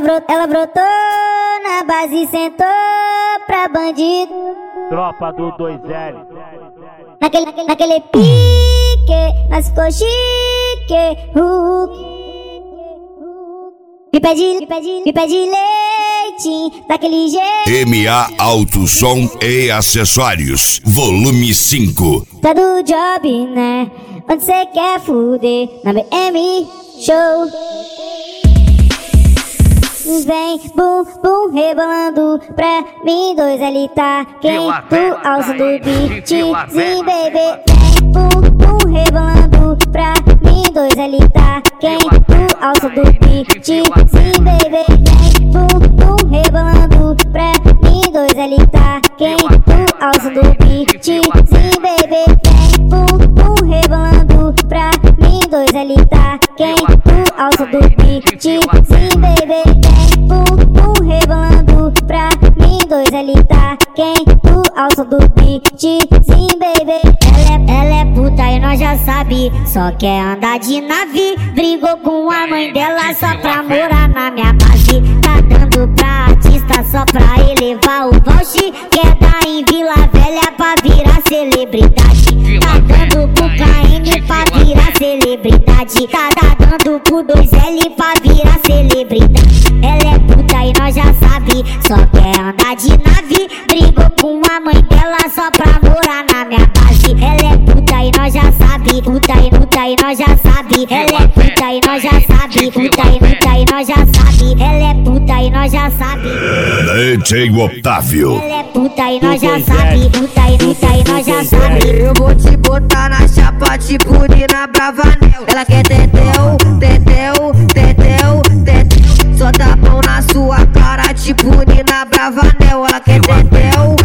Ela brotou na base e sentou pra bandido. Tropa do 2L. Naquele pique, mas ficou chique. Me pede leite daquele jeito. MA Alto Som e Acessórios, volume 5. Tá do job, né? Onde cê quer fuder? Na BM Show. Vem, bum, bum, rebolando pra mim, 2L tá quente, alça do beatzinho, baby. Vem, bum, bum, rebolando pra mim, 2L tá quente, alça do beatzinho, baby. Vem, bum, bum, rebolando pra mim, 2L tá quente, alça do beatzinho, baby. Vem, bum, bum, rebolando pra mim, 2L tá quente, alça do beatzinho, baby. Bum, bum, rebolando pra mim, 2L tá quente, alça do beatzinho, baby. Ela é puta e nós já sabe, só quer andar de nave. Brigou com a mãe dela só pra morar na minha base. Tá dando pra artista só pra elevar o voucher. Quer dar em Vila Velha pra virar celebridade. Tá dando pro KM pra virar celebridade. Tá dando pro 2L pra virar celebridade. Ela é puta e nós já sabe, só quer andar de nave. Brigou com a mãe dela só pra morar na minha base. Ela é puta e nós já sabe, puta e nós já sabe. Ela é puta e nós já sabe, puta e nós já sabe. Ela é puta e nós já sabe. DJ Otávio. Ela é puta e nós já sabe, puta e nós já sabe. Eu vou te botar na chapa, tipo Nina Bravanel. Ela quer teteu, teteu, teteu, teteu. Só tá bom na sua cara, tipo Nina Bravanel. Ela quer teteu,